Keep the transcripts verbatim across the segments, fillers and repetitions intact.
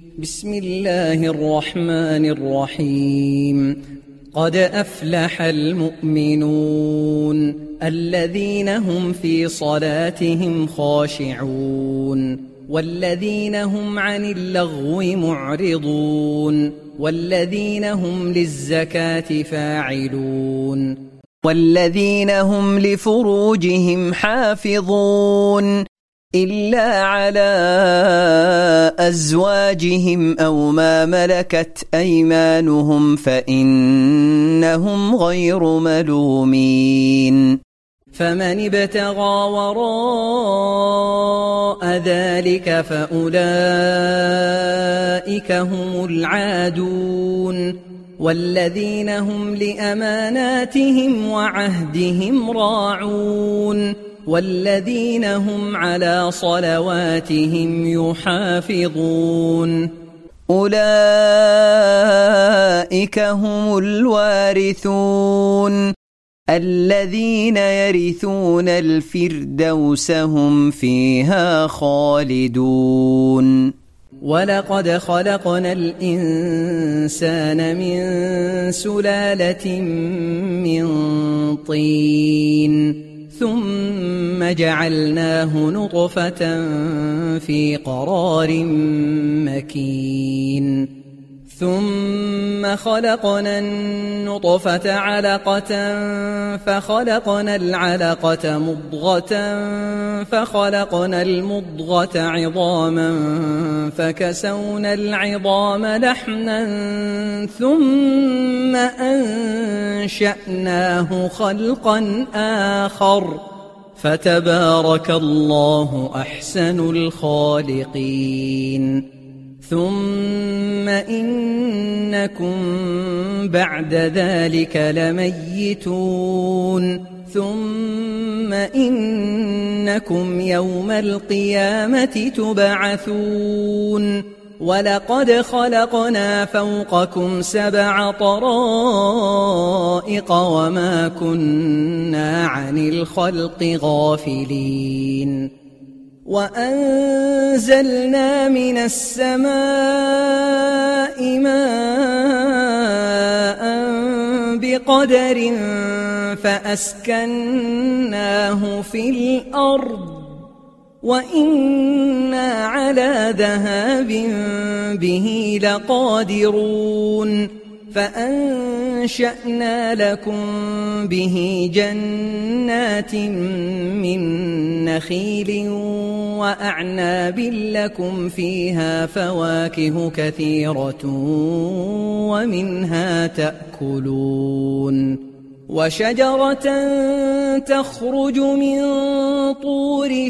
بسم الله الرحمن الرحيم. قد أفلح المؤمنون الذين هم في صلاتهم خاشعون والذين هم عن اللغو معرضون والذين هم للزكاة فاعلون والذين هم لفروجهم حافظون إلا على أزواجهم أو ما ملكت أيمانهم فإنهم غير ملومين. فمن ابتغى وراء ذلك فأولئك هم العادون والذين هم لأماناتهم وعهدهم راعون والذين هم على صلواتهم يحافظون. أولئك هم الوارثون الذين يرثون الفردوس هم فيها خالدون. ولقد خلقنا الإنسان من سلالة من طين ثم جعلناه نطفة في قرار مكين ثم خلقنا النطفة علقة فخلقنا العلقة مضغة فخلقنا المضغة عظاما فكسونا العظام لحما ثم أنشأناه خلقا آخر فتبارك الله أحسن الخالقين. ثم إنكم بعد ذلك لميتون ثم إنكم يوم القيامة تبعثون. ولقد خلقنا فوقكم سبع طرائق وما كنا عن الخلق غافلين. وأنزلنا من السماء ماء بقدر فأسكناه في الأرض وإنا على ذهاب به لقادرون. فأنشأنا لكم به جنات من نخيل وأعناب لكم فيها فواكه كثيرة ومنها تأكلون. وشجرة تخرج من طور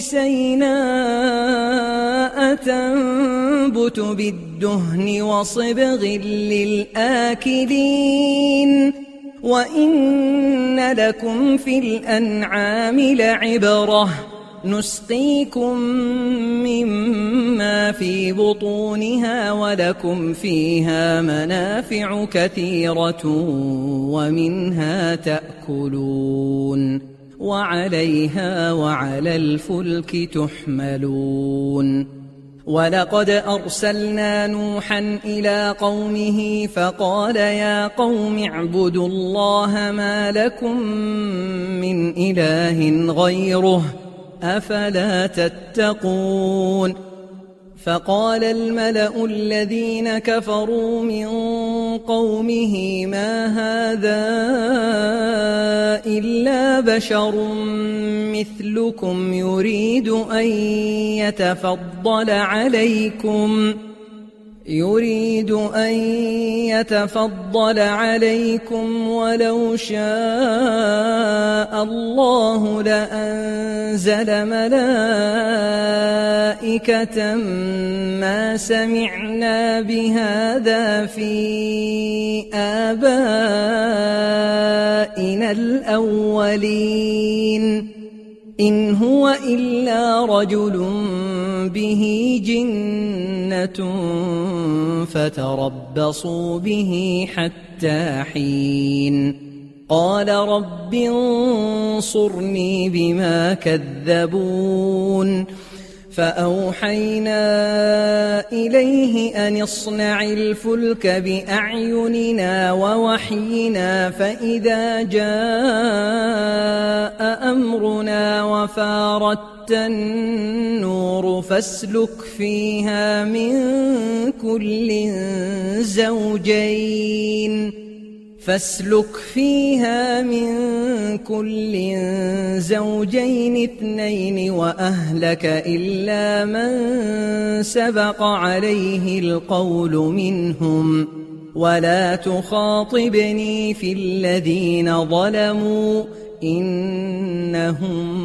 سيناء تنبت بالدهن وصبغ للآكلين. وإن لكم في الأنعام لعبرة نسقيكم مما في بطونها ولكم فيها منافع كثيرة ومنها تأكلون وعليها وعلى الفلك تحملون. ولقد أرسلنا نوحا إلى قومه فقال يا قوم اعبدوا الله ما لكم من إله غيره أفلا تتقون. فقال الملأ الذين كفروا من قومه ما هذا إلا بشر مثلكم يريد أن يتفضل عليكم يريد أن يتفضل عليكم ولو شاء الله لأنزل ملائكة ما سمعنا بهذا في آبائنا الأولين إن هو إلا رجل به جنة فتربصوا به حتى حين. قال رب انصرني بما كذبون فأوحينا إليه أن اصنع الفلك بأعيننا ووحينا فإذا جاء أمرنا وفاردت النور فاسلك فيها من كل زوجين فاسلك فيها من كل زوجين اثنين وأهلك إلا من سبق عليه القول منهم ولا تخاطبني في الذين ظلموا إنهم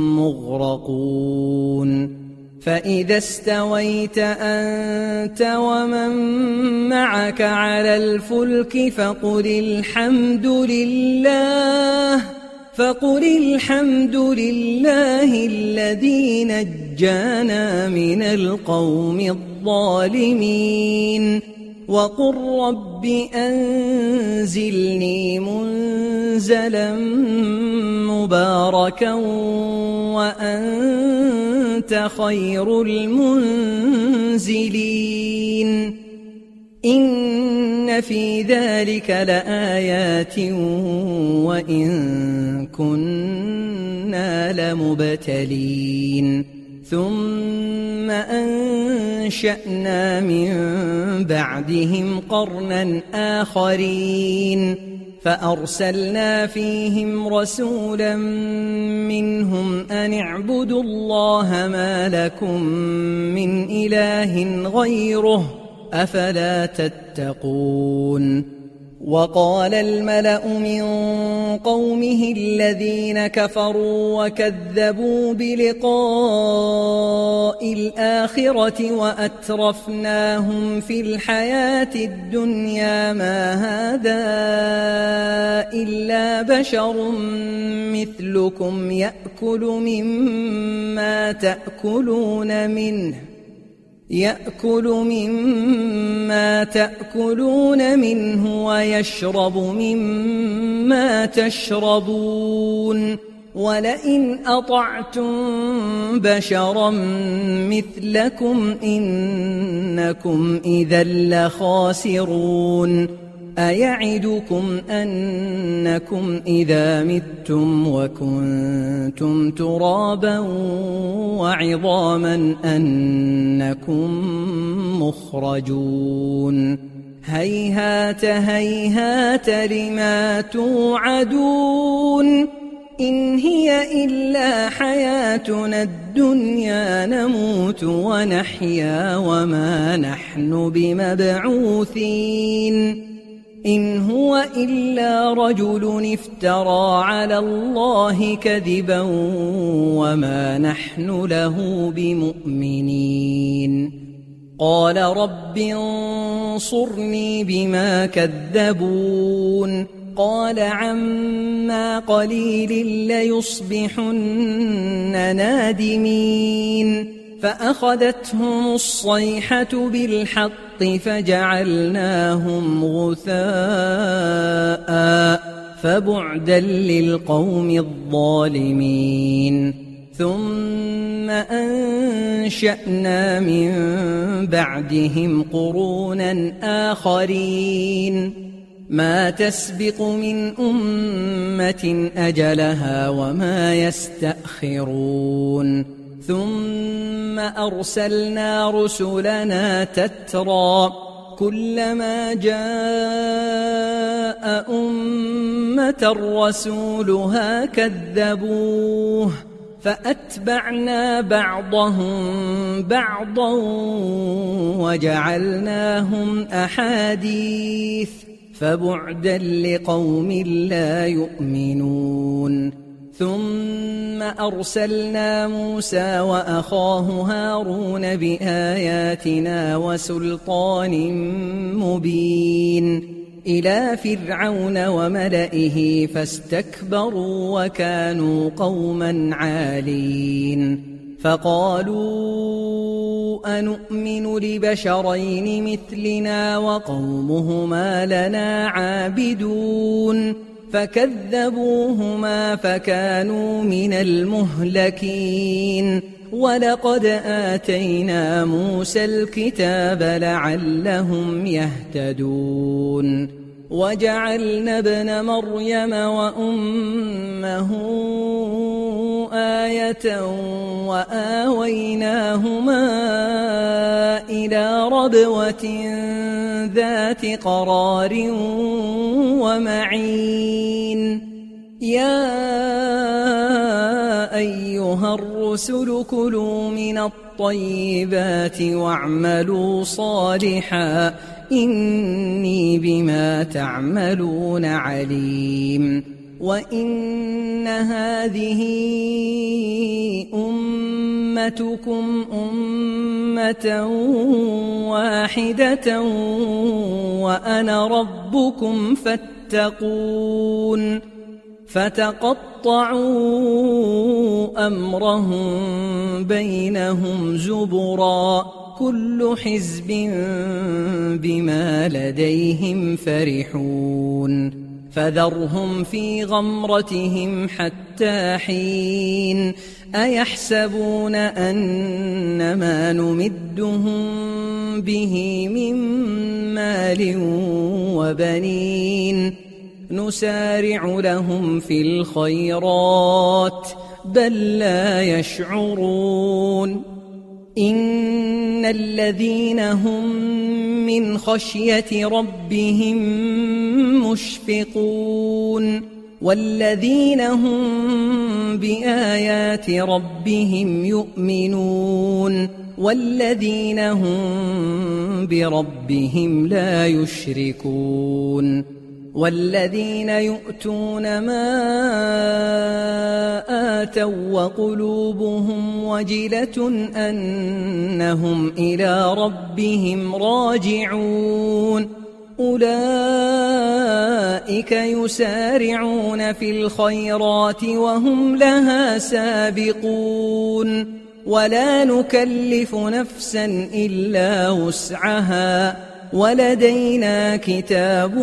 مغرقون فإذا استويت أنت ومن معك على الفلك فقل الحمد لله فقل الحمد لله الذي نجانا من القوم الظالمين وقل رب أنزلني منزلا مباركا وأنت خير المنزلين إن في ذلك لآيات وإن كنا لمبتلين ثم أنشأنا من بعدهم قرنا آخرين فأرسلنا فيهم رسولا منهم أن اعبدوا الله ما لكم من إله غيره أفلا تتقون وقال الملأ من قومه الذين كفروا وكذبوا بلقاء الآخرة وأترفناهم في الحياة الدنيا ما هذا إلا بشر مثلكم يأكل مما تأكلون منه يأكل مما تأكلون منه ويشرب مما تشربون ولئن أطعتم بشرا مثلكم إنكم إذا لخاسرون أيعدكم أنكم إذا متم وكنتم ترابا وعظاما أنكم مخرجون هيهات هيهات لما توعدون إن هي إلا حياتنا الدنيا نموت ونحيا وما نحن بمبعوثين إن هو إلا رجل افترى على الله كذبا وما نحن له بمؤمنين قال رب انصرني بما كذبون قال عما قليل ليصبحن نادمين فأخذتهم الصيحة بالحق فجعلناهم غثاء فبعدا للقوم الظالمين ثم أنشأنا من بعدهم قرونا آخرين ما تسبق من أمة أجلها وما يستأخرون ثم أرسلنا رسلنا تترى كلما جاء أمة رسولها كذبوه فأتبعنا بعضهم بعضا وجعلناهم أحاديث فبعدا لقوم لا يؤمنون ثم أرسلنا موسى وأخاه هارون بآياتنا وسلطان مبين إلى فرعون وملئه فاستكبروا وكانوا قوما عالين فقالوا أنؤمن لبشرين مثلنا وقومهما لنا عابدون فكذبوهما فكانوا من المهلكين ولقد آتينا موسى الكتاب لعلهم يهتدون وجعلنا ابن مريم وأمه آية وآويناهما إلى ربوة ذات قرار ومعين يا أيها الرسل كلوا من الطيبات واعملوا صالحا إني بما تعملون عليم وإن هذه أمتكم أمة واحدة وأنا ربكم فاتقون فتقطعوا أمرهم بينهم زبرا كل حزب بما لديهم فرحون فذرهم في غمرتهم حتى حين أيحسبون أن ما نمدهم به من مال وبنين نسارع لهم في الخيرات بل لا يشعرون إن الذين هم من خشية ربهم مشفقون والذين هم بآيات ربهم يؤمنون والذين هم بربهم لا يشركون والذين يؤتون ما آتوا وقلوبهم وجلة أنهم إلى ربهم راجعون أولئك يسارعون في الخيرات وهم لها سابقون ولا نكلف نفسا إلا وسعها ولدينا كتاب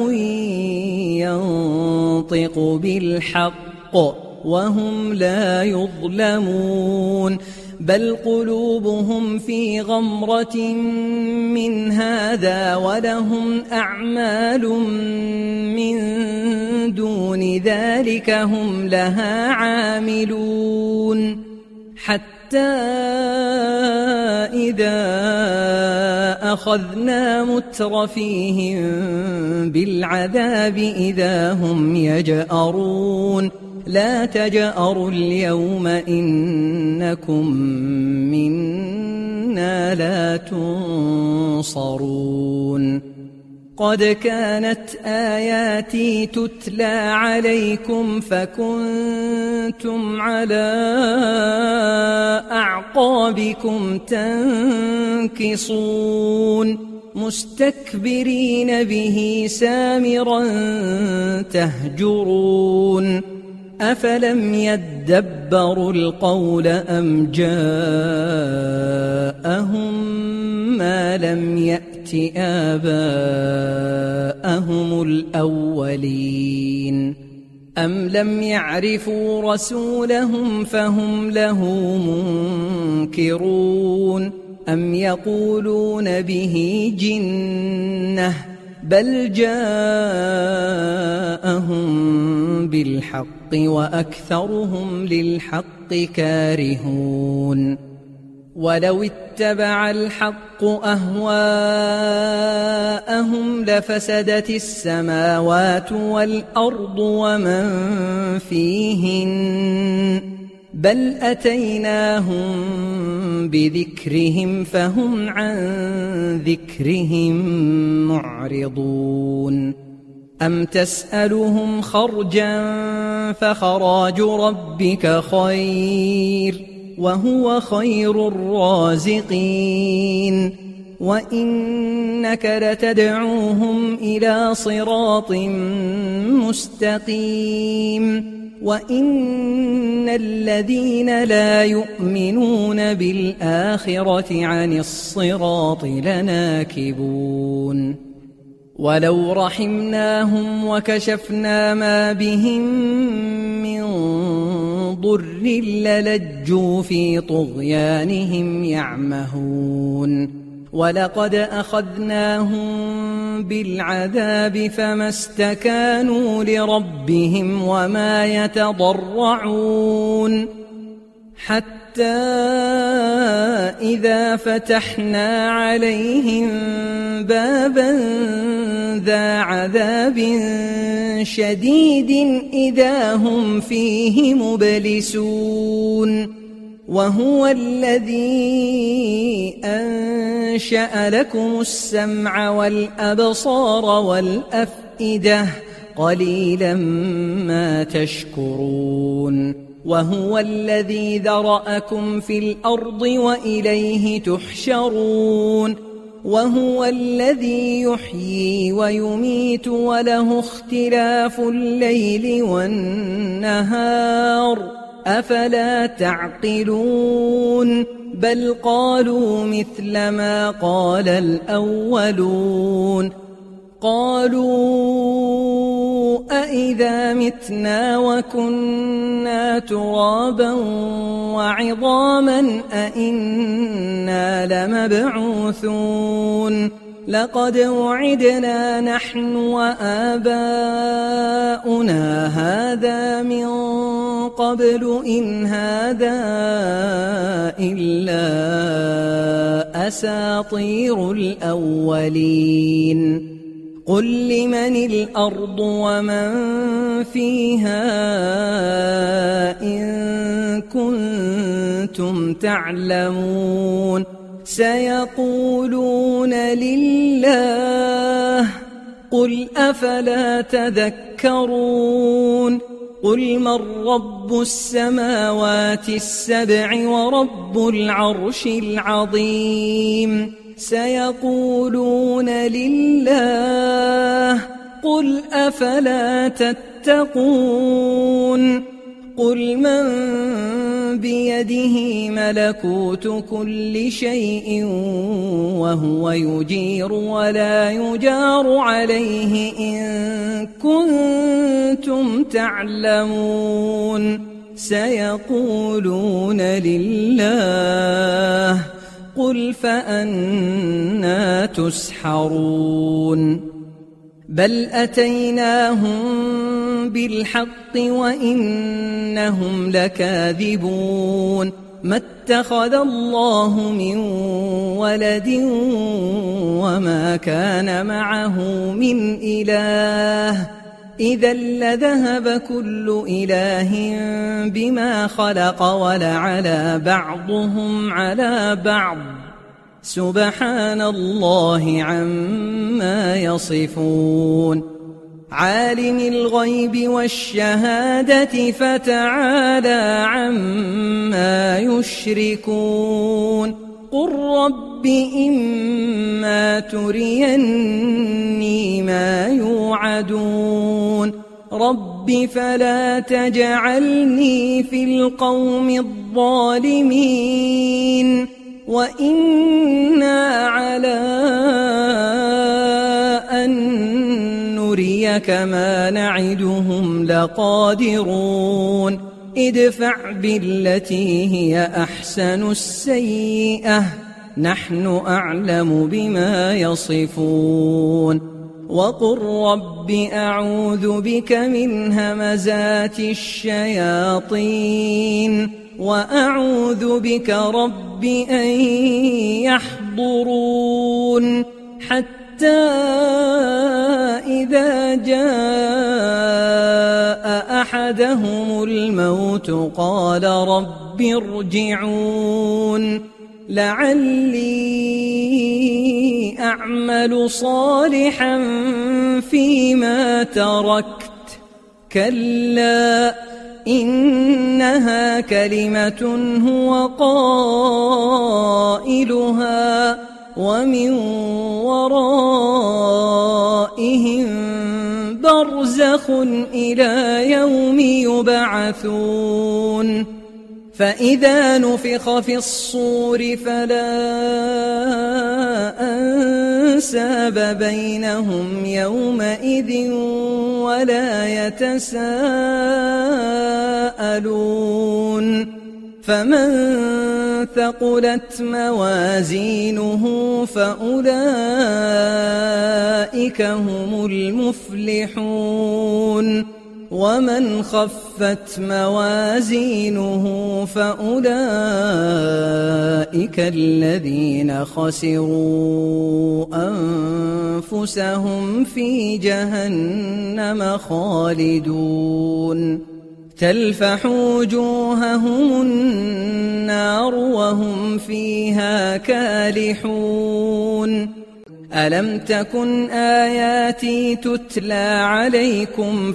ينطق بالحق وهم لا يظلمون بل قلوبهم في غمرة من هذا ولهم أعمال من دون ذلك هم لها عاملون حتى إذا أخذنا مترفيهم بالعذاب إذا هم يجأرون لا تجأروا اليوم إنكم منا لا تنصرون قد كانت آياتي تتلى عليكم فكنتم على أعقابكم تنكصون مستكبرين به سامرا تهجرون أفلم يدبروا القول أم جاءهم ما لم يأت آباءهم الأولين أم لم يعرفوا رسولهم فهم له منكرون أم يقولون به جنة بل جاءهم بالحق وأكثرهم للحق كارهون ولو اتبع الحق أهواءهم لفسدت السماوات والأرض ومن فيهن بل أتيناهم بذكرهم فهم عن ذكرهم معرضون أم تسألهم خرجا فخراج ربك خير وهو خير الرازقين وإنك لتدعوهم إلى صراط مستقيم وإن الذين لا يؤمنون بالآخرة عن الصراط لناكبون ولو رحمناهم وكشفنا ما بهم من ضر للجوا في طغيانهم يعمهون ولقد أخذناهم بالعذاب فما استكانوا لربهم وما يتضرعون حتى إذا فتحنا عليهم بابا ذا عذاب شديد إذا هم فيه مبلسون وهو الذي أنشأ لكم السمع والأبصار والأفئدة قليلا ما تشكرون وهو الذي ذرأكم في الأرض وإليه تحشرون وهو الذي يحيي ويميت وله اختلاف الليل والنهار أفلا تعقلون بل قالوا مثل ما قال الأولون قالوا أإذا متنا وكنا ترابا وعظاما أإنا لمبعوثون لقد وعدنا نحن وآباؤنا هذا من قبل إن هذا إلا أساطير الأولين قل لمن الأرض ومن فيها إن كنتم تعلمون سيقولون لله قل أفلا تذكرون قل من رب السماوات السبع ورب العرش العظيم سيقولون لله قل أفلا تتقون قل من بيده ملكوت كل شيء وهو يجير ولا يجار عليه إن كنتم تعلمون سيقولون لله قل فأنى تسحرون بل أتيناهم بالحق وإنهم لكاذبون ما اتخذ الله من ولد وما كان معه من إله إذا لذهب كل إله بما خلق ولعلى بعضهم على بعض سبحان الله عما يصفون عالم الغيب والشهادة فتعالى عما يشركون قل رب إما تريني ما يوعدون رب فلا تجعلني في القوم الظالمين وإنا على أن نريك ما نعدهم لقادرون ادفع بالتي هي أحسن السيئة نحن أعلم بما يصفون وقل رب أعوذ بك من همزات الشياطين وأعوذ بك رب أن يحضرون حتى إذا جاء أحدهم الموت قال رب ارجعون لعلي أعمل صالحا فيما تركت كلا إنها كلمة هو قائلها ومن ورائهم برزخ إلى يوم يبعثون فإذا نفخ في الصور فلا أنساب أنساب بينهم يومئذ ولا يتساءلون فمن ثقلت موازينه فأولئك هم المفلحون ومن خفت موازينه فأولئك الذين خسروا أنفسهم في جهنم خالدون تلفح وجوههم النار وهم فيها كالحون ألم تكن آياتي تتلى عليكم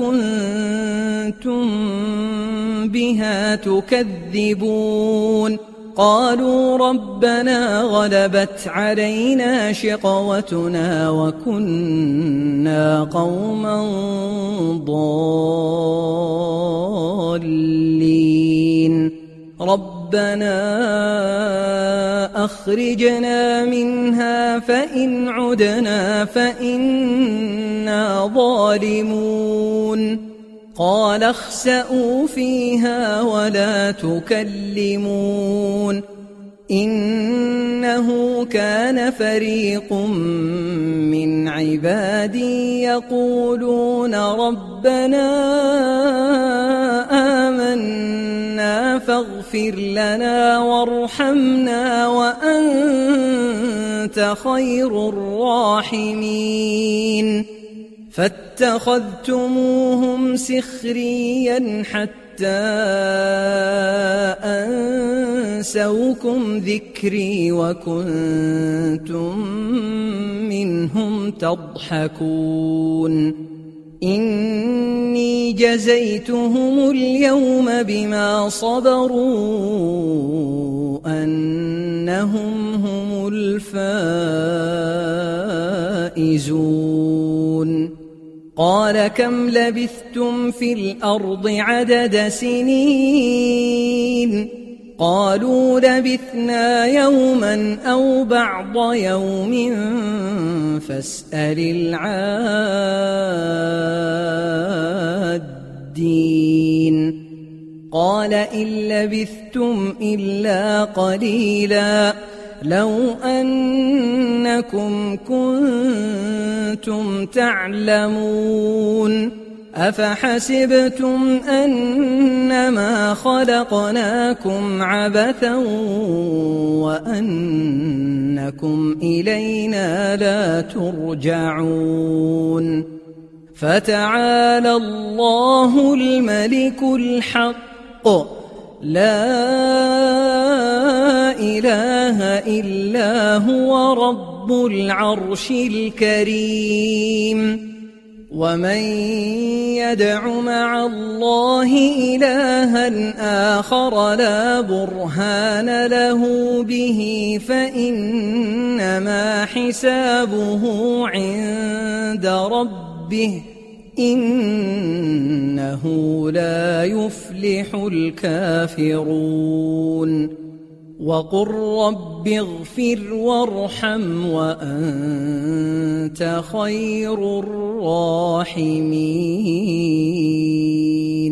فكنتم بها تكذبون قالوا ربنا غلبت علينا شقوتنا وكنا قوما ضالين ربنا أخرجنا منها فإن عدنا فإنا ظالمون قال اخسئوا فيها ولا تكلمون إنه كان فريق من عبادي يقولون ربنا آمنا فاغفر لنا وارحمنا وأنت خير الراحمين فاتخذتموهم سخريا حتى أنسوكم ذكري وكنتم منهم تضحكون إني جزيتهم اليوم بما صبروا أنهم هم الفائزون قال كم لبثتم في الأرض عدد سنين قالوا لبثنا يوما أو بعض يوم فاسأل العادين قال إن لبثتم إلا قليلا لو أنكم كنتم تعلمون أفحسبتم أنما خلقناكم عبثا وأنكم إلينا لا ترجعون فتعالى الله الملك الحق لا إله إلا هو رب العرش الكريم ومن يدع مع الله إلها آخر لا برهان له به فإنما حسابه عند ربه إنه لا يفلح الكافرون وقل رب اغفر وارحم وأنت خير الراحمين. خير الراحمين. خير الراحمين